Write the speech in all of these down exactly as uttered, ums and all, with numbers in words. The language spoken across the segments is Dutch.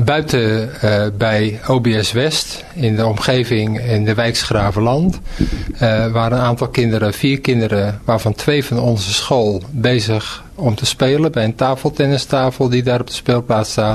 buiten uh, bij O B S West, in de omgeving in de wijk 's Gravenland, uh, waren een aantal kinderen, vier kinderen, waarvan twee van onze school, bezig om te spelen bij een tafeltennistafel die daar op de speelplaats staat.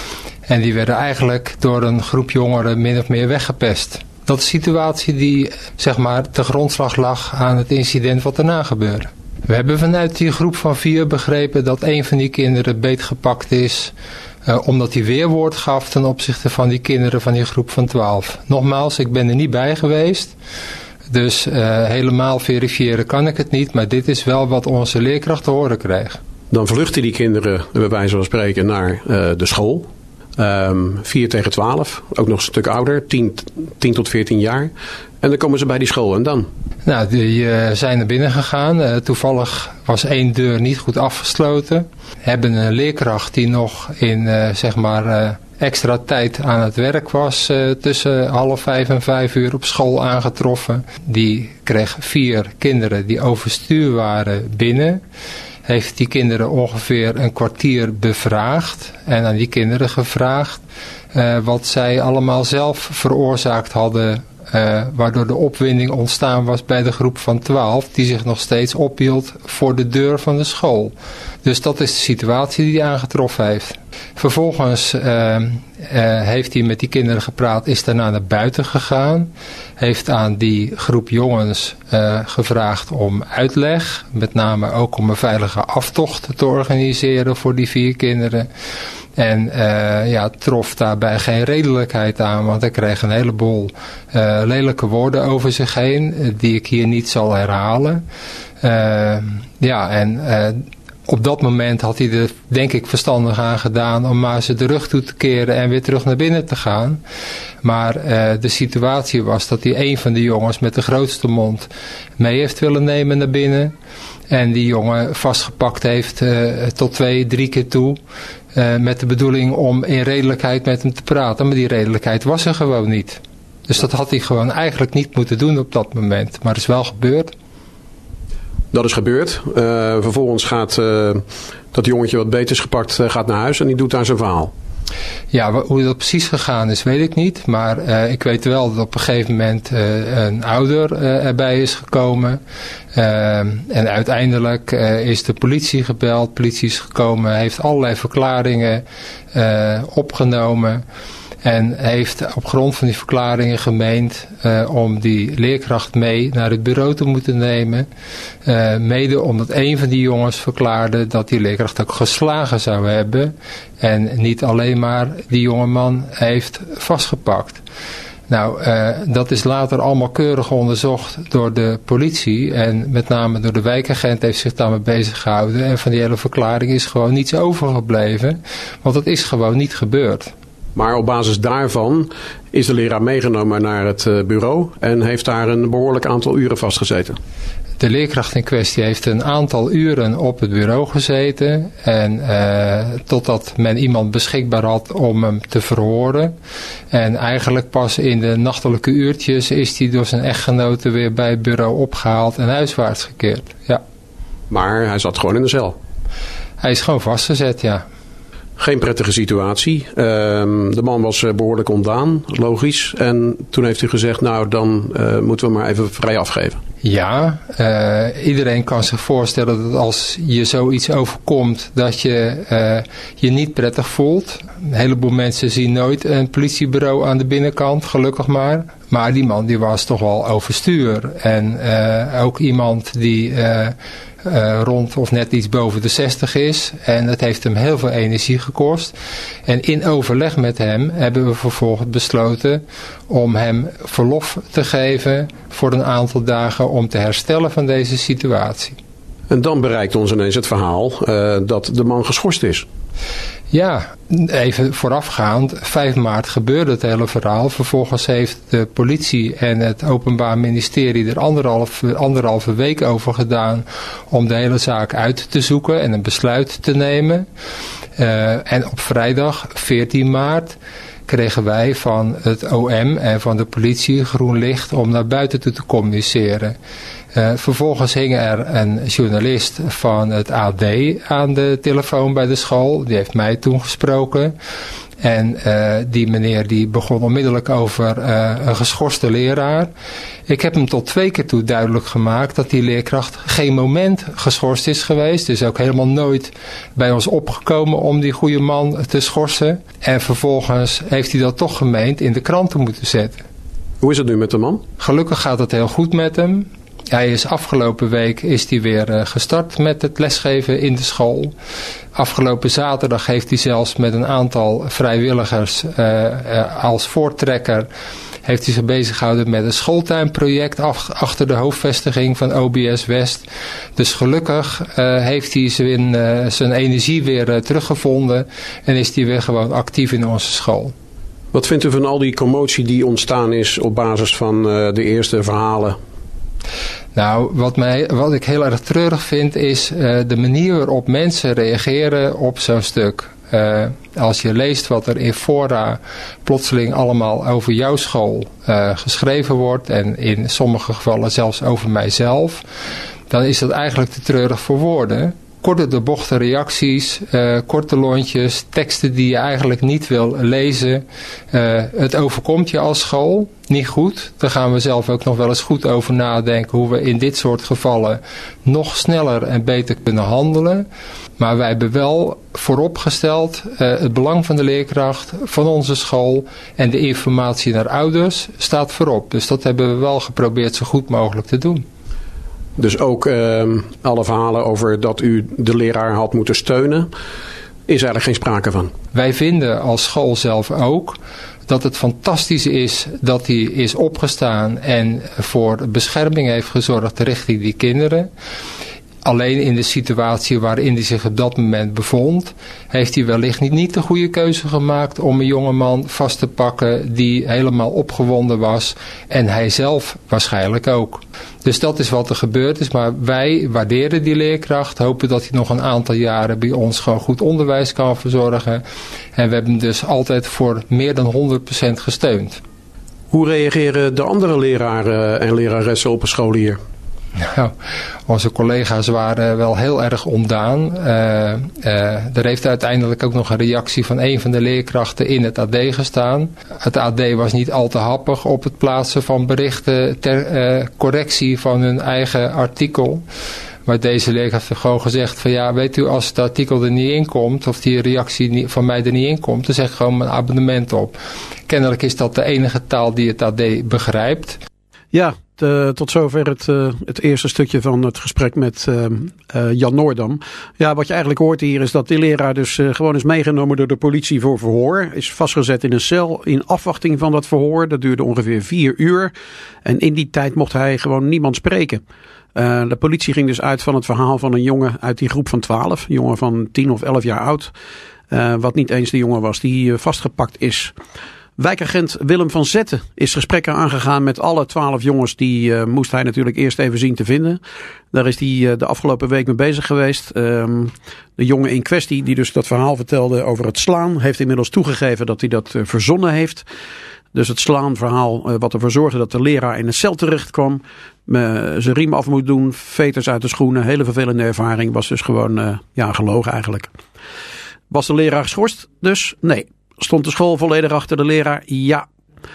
En die werden eigenlijk door een groep jongeren min of meer weggepest. Dat is een situatie die, zeg maar, te grondslag lag aan het incident wat daarna gebeurde. We hebben vanuit die groep van vier begrepen dat een van die kinderen beetgepakt is, uh, omdat hij weerwoord gaf ten opzichte van die kinderen van die groep van twaalf. Nogmaals, ik ben er niet bij geweest, dus uh, helemaal verifiëren kan ik het niet, maar dit is wel wat onze leerkracht te horen kreeg. Dan vluchten die kinderen, bij wijze van spreken, naar uh, de school. Um, vier tegen twaalf, ook nog een stuk ouder, tien tot veertien jaar. En dan komen ze bij die school en dan? Nou, die uh, zijn naar binnen gegaan. Uh, toevallig was één deur niet goed afgesloten. Hebben een leerkracht die nog in uh, zeg maar uh, extra tijd aan het werk was, uh, tussen half vijf en vijf uur op school aangetroffen. Die kreeg vier kinderen die overstuur waren binnen. Heeft die kinderen ongeveer een kwartier bevraagd en aan die kinderen gevraagd uh, wat zij allemaal zelf veroorzaakt hadden, uh, waardoor de opwinding ontstaan was bij de groep van twaalf die zich nog steeds ophield voor de deur van de school. Dus dat is de situatie die hij aangetroffen heeft. Vervolgens uh, uh, heeft hij met die kinderen gepraat, is daarna naar buiten gegaan. Heeft aan die groep jongens uh, gevraagd om uitleg. Met name ook om een veilige aftocht te organiseren voor die vier kinderen. En uh, ja, trof daarbij geen redelijkheid aan, want hij kreeg een heleboel uh, lelijke woorden over zich heen, uh, die ik hier niet zal herhalen. Uh, ja, en uh, op dat moment had hij er denk ik verstandig aan gedaan om maar ze de rug toe te keren en weer terug naar binnen te gaan. Maar uh, de situatie was dat hij een van de jongens met de grootste mond mee heeft willen nemen naar binnen. En die jongen vastgepakt heeft uh, tot twee, drie keer toe. Uh, met de bedoeling om in redelijkheid met hem te praten. Maar die redelijkheid was er gewoon niet. Dus dat had hij gewoon eigenlijk niet moeten doen op dat moment. Maar het is wel gebeurd. Dat is gebeurd. Uh, vervolgens gaat uh, dat jongetje wat beter is gepakt, uh, gaat naar huis en die doet daar zijn verhaal. Ja, hoe dat precies gegaan is, weet ik niet. Maar uh, ik weet wel dat op een gegeven moment uh, een ouder uh, erbij is gekomen. Uh, en uiteindelijk uh, is de politie gebeld. De politie is gekomen, heeft allerlei verklaringen uh, opgenomen. En heeft op grond van die verklaringen gemeend uh, om die leerkracht mee naar het bureau te moeten nemen. Uh, mede omdat een van die jongens verklaarde dat die leerkracht ook geslagen zou hebben. En niet alleen maar die jongeman heeft vastgepakt. Nou, uh, dat is later allemaal keurig onderzocht door de politie. En met name door de wijkagent heeft zich daarmee bezig gehouden. En van die hele verklaring is gewoon niets overgebleven. Want het is gewoon niet gebeurd. Maar op basis daarvan is de leraar meegenomen naar het bureau en heeft daar een behoorlijk aantal uren vastgezeten. De leerkracht in kwestie heeft een aantal uren op het bureau gezeten. En uh, totdat men iemand beschikbaar had om hem te verhoren. En eigenlijk pas in de nachtelijke uurtjes is hij door zijn echtgenote weer bij het bureau opgehaald en huiswaarts gekeerd. Ja. Maar hij zat gewoon in de cel? Hij is gewoon vastgezet, ja. Geen prettige situatie. Uh, de man was behoorlijk ontdaan, logisch. En toen heeft u gezegd, nou dan uh, moeten we maar even vrij afgeven. Ja, uh, iedereen kan zich voorstellen dat als je zoiets overkomt, dat je uh, je niet prettig voelt. Een heleboel mensen zien nooit een politiebureau aan de binnenkant, gelukkig maar. Maar die man die was toch wel overstuur. En uh, ook iemand die uh, uh, rond of net iets boven de zestig is. En dat heeft hem heel veel energie gekost. En in overleg met hem hebben we vervolgens besloten om hem verlof te geven voor een aantal dagen om te herstellen van deze situatie. En dan bereikt ons ineens het verhaal uh, dat de man geschorst is. Ja, even voorafgaand, vijf maart gebeurde het hele verhaal. Vervolgens heeft de politie en het Openbaar Ministerie er anderhalf, anderhalve week over gedaan om de hele zaak uit te zoeken en een besluit te nemen. Uh, en op vrijdag, veertien maart, kregen wij van het O M en van de politie groen licht om naar buiten toe te communiceren. Uh, vervolgens hing er een journalist van het A D aan de telefoon bij de school. Die heeft mij toen gesproken. En uh, die meneer die begon onmiddellijk over uh, een geschorste leraar. Ik heb hem tot twee keer toe duidelijk gemaakt dat die leerkracht geen moment geschorst is geweest. Dus ook helemaal nooit bij ons opgekomen om die goede man te schorsen. En vervolgens heeft hij dat toch gemeend in de krant te moeten zetten. Hoe is het nu met de man? Gelukkig gaat het heel goed met hem. Hij is afgelopen week is hij weer uh, gestart met het lesgeven in de school. Afgelopen zaterdag heeft hij zelfs met een aantal vrijwilligers uh, uh, als voortrekker heeft hij zich bezig gehouden met een schooltuinproject af, achter de hoofdvestiging van O B S West. Dus gelukkig uh, heeft hij zijn, uh, zijn energie weer uh, teruggevonden en is hij weer gewoon actief in onze school. Wat vindt u van al die commotie die ontstaan is op basis van uh, de eerste verhalen? Nou, wat, mij, wat ik heel erg treurig vind is uh, de manier waarop mensen reageren op zo'n stuk. Uh, als je leest wat er in fora plotseling allemaal over jouw school uh, geschreven wordt en in sommige gevallen zelfs over mijzelf, dan is dat eigenlijk te treurig voor woorden. Korte de bochte reacties, uh, korte lontjes, teksten die je eigenlijk niet wil lezen. Uh, het overkomt je als school niet goed. Daar gaan we zelf ook nog wel eens goed over nadenken hoe we in dit soort gevallen nog sneller en beter kunnen handelen. Maar wij hebben wel vooropgesteld uh, het belang van de leerkracht, van onze school en de informatie naar ouders staat voorop. Dus dat hebben we wel geprobeerd zo goed mogelijk te doen. Dus ook uh, alle verhalen over dat u de leraar had moeten steunen, is eigenlijk geen sprake van. Wij vinden als school zelf ook dat het fantastisch is dat hij is opgestaan en voor bescherming heeft gezorgd richting die kinderen. Alleen in de situatie waarin hij zich op dat moment bevond, heeft hij wellicht niet, niet de goede keuze gemaakt om een jongeman vast te pakken die helemaal opgewonden was. En hij zelf waarschijnlijk ook. Dus dat is wat er gebeurd is. Maar wij waarderen die leerkracht, hopen dat hij nog een aantal jaren bij ons gewoon goed onderwijs kan verzorgen. En we hebben hem dus altijd voor meer dan honderd procent gesteund. Hoe reageren de andere leraren en leraressen op een school hier? Nou, onze collega's waren wel heel erg ontdaan. Uh, uh, er heeft uiteindelijk ook nog een reactie van een van de leerkrachten in het A D gestaan. Het A D was niet al te happig op het plaatsen van berichten ter uh, correctie van hun eigen artikel. Maar deze leerkracht heeft gewoon gezegd van ja, weet u, als het artikel er niet in komt, of die reactie van mij er niet in komt, dan zeg ik gewoon mijn abonnement op. Kennelijk is dat de enige taal die het A D begrijpt. Ja. Uh, tot zover het, uh, het eerste stukje van het gesprek met uh, uh, Jan Noordam. Ja, wat je eigenlijk hoort hier is dat die leraar dus uh, gewoon is meegenomen door de politie voor verhoor. Is vastgezet in een cel in afwachting van dat verhoor. Dat duurde ongeveer vier uur. En in die tijd mocht hij gewoon niemand spreken. Uh, de politie ging dus uit van het verhaal van een jongen uit die groep van twaalf. Een jongen van tien of elf jaar oud. Uh, wat niet eens de jongen was die uh, vastgepakt is. Wijkagent Willem van Zetten is gesprekken aangegaan met alle twaalf jongens. Die uh, moest hij natuurlijk eerst even zien te vinden. Daar is hij uh, de afgelopen week mee bezig geweest. Um, de jongen in kwestie die dus dat verhaal vertelde over het slaan, heeft inmiddels toegegeven dat hij dat uh, verzonnen heeft. Dus het slaanverhaal uh, wat ervoor zorgde dat de leraar in een cel terecht kwam. Uh, zijn riem af moet doen, veters uit de schoenen. Hele vervelende ervaring, was dus gewoon uh, ja, gelogen eigenlijk. Was de leraar geschorst? Dus nee. Stond de school volledig achter de leraar? Ja.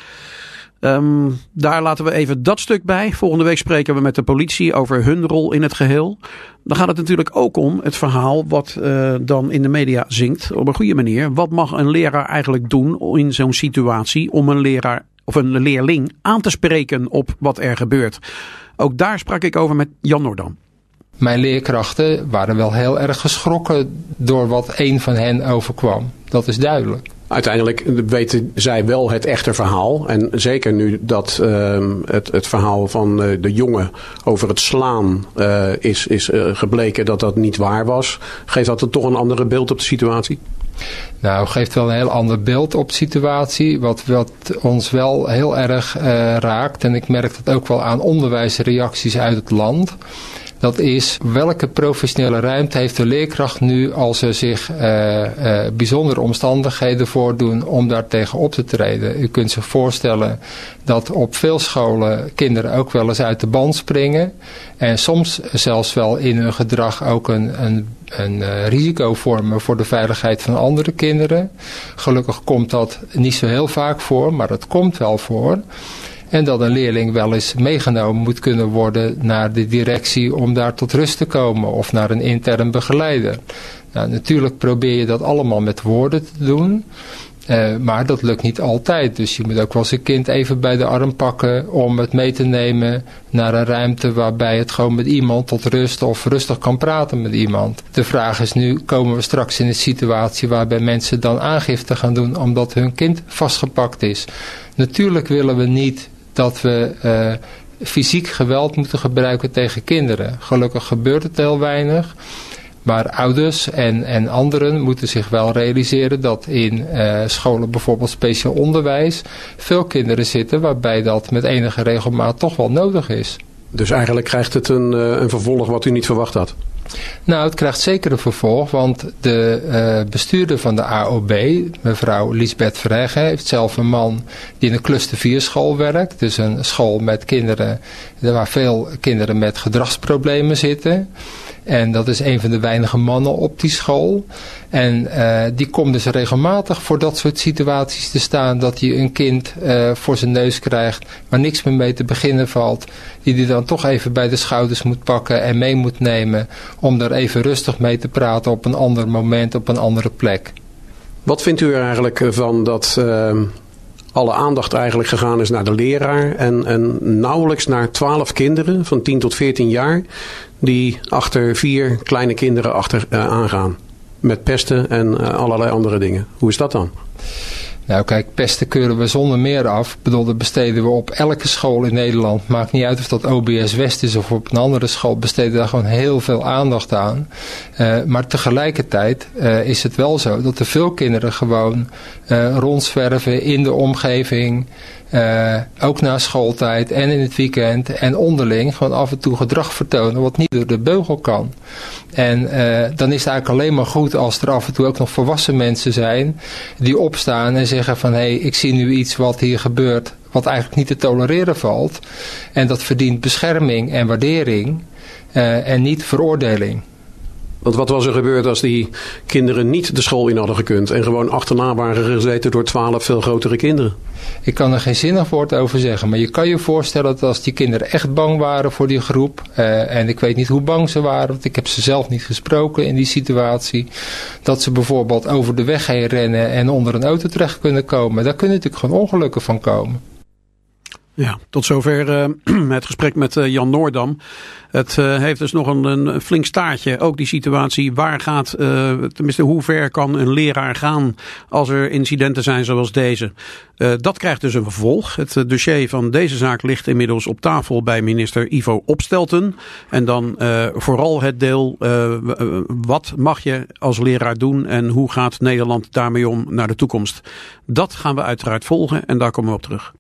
Um, daar laten we even dat stuk bij. Volgende week spreken we met de politie over hun rol in het geheel. Dan gaat het natuurlijk ook om het verhaal wat uh, dan in de media zingt. Op een goede manier. Wat mag een leraar eigenlijk doen in zo'n situatie om een leraar of een leerling aan te spreken op wat er gebeurt? Ook daar sprak ik over met Jan Noordam. Mijn leerkrachten waren wel heel erg geschrokken door wat een van hen overkwam. Dat is duidelijk. Uiteindelijk weten zij wel het echte verhaal. En zeker nu dat uh, het, het verhaal van uh, de jongen over het slaan uh, is, is uh, gebleken dat dat niet waar was. Geeft dat er toch een andere beeld op de situatie? Nou, geeft wel een heel ander beeld op de situatie. Wat, wat ons wel heel erg uh, raakt. En ik merk dat ook wel aan onderwijsreacties uit het land. Dat is, welke professionele ruimte heeft de leerkracht nu als er zich uh, uh, bijzondere omstandigheden voordoen om daar tegen op te treden. U kunt zich voorstellen dat op veel scholen kinderen ook wel eens uit de band springen. En soms zelfs wel in hun gedrag ook een, een, een uh, risico vormen voor de veiligheid van andere kinderen. Gelukkig komt dat niet zo heel vaak voor, maar dat komt wel voor. En dat een leerling wel eens meegenomen moet kunnen worden naar de directie om daar tot rust te komen of naar een intern begeleider. Nou, natuurlijk probeer je dat allemaal met woorden te doen, uh, maar dat lukt niet altijd. Dus je moet ook wel eens een kind even bij de arm pakken om het mee te nemen naar een ruimte waarbij het gewoon met iemand tot rust of rustig kan praten met iemand. De vraag is nu, komen we straks in een situatie waarbij mensen dan aangifte gaan doen omdat hun kind vastgepakt is. Natuurlijk willen we niet dat we uh, fysiek geweld moeten gebruiken tegen kinderen. Gelukkig gebeurt het heel weinig. Maar ouders en, en anderen moeten zich wel realiseren dat in uh, scholen, bijvoorbeeld speciaal onderwijs, veel kinderen zitten waarbij dat met enige regelmaat toch wel nodig is. Dus eigenlijk krijgt het een, een vervolg wat u niet verwacht had? Nou, het krijgt zeker een vervolg, want de uh, bestuurder van de A O B, mevrouw Liesbeth Verheggen, heeft zelf een man die in een cluster vier school werkt. Dus een school met kinderen, waar veel kinderen met gedragsproblemen zitten. En dat is een van de weinige mannen op die school. En uh, die komt dus regelmatig voor dat soort situaties te staan. Dat hij een kind uh, voor zijn neus krijgt waar niks meer mee te beginnen valt. Die hij dan toch even bij de schouders moet pakken en mee moet nemen. Om daar even rustig mee te praten op een ander moment, op een andere plek. Wat vindt u er eigenlijk van dat uh, alle aandacht eigenlijk gegaan is naar de leraar. En, en nauwelijks naar twaalf kinderen van tien tot veertien jaar. Die achter vier kleine kinderen achter uh, aangaan. Met pesten en uh, allerlei andere dingen. Hoe is dat dan? Nou kijk, pesten keuren we zonder meer af. Ik bedoel, dat besteden we op elke school in Nederland. Maakt niet uit of dat O B S West is of op een andere school. Besteden daar gewoon heel veel aandacht aan. Uh, maar tegelijkertijd uh, is het wel zo dat er veel kinderen gewoon uh, rondzwerven in de omgeving. Uh, ook na schooltijd en in het weekend en onderling gewoon af en toe gedrag vertonen wat niet door de beugel kan. En uh, dan is het eigenlijk alleen maar goed als er af en toe ook nog volwassen mensen zijn die opstaan en zeggen van hé, hey, ik zie nu iets wat hier gebeurt wat eigenlijk niet te tolereren valt. En dat verdient bescherming en waardering uh, en niet veroordeling. Want wat was er gebeurd als die kinderen niet de school in hadden gekund en gewoon achterna waren gezeten door twaalf veel grotere kinderen? Ik kan er geen zinnig woord over zeggen, maar je kan je voorstellen dat als die kinderen echt bang waren voor die groep, uh, en ik weet niet hoe bang ze waren, want ik heb ze zelf niet gesproken in die situatie, dat ze bijvoorbeeld over de weg heen rennen en onder een auto terecht kunnen komen. Daar kunnen natuurlijk gewoon ongelukken van komen. Ja, tot zover uh, het gesprek met uh, Jan Noordam. Het uh, heeft dus nog een, een flink staartje. Ook die situatie, waar gaat, uh, tenminste hoe ver kan een leraar gaan als er incidenten zijn zoals deze. Uh, dat krijgt dus een vervolg. Het uh, dossier van deze zaak ligt inmiddels op tafel bij minister Ivo Opstelten. En dan uh, vooral het deel, uh, wat mag je als leraar doen en hoe gaat Nederland daarmee om naar de toekomst. Dat gaan we uiteraard volgen en daar komen we op terug.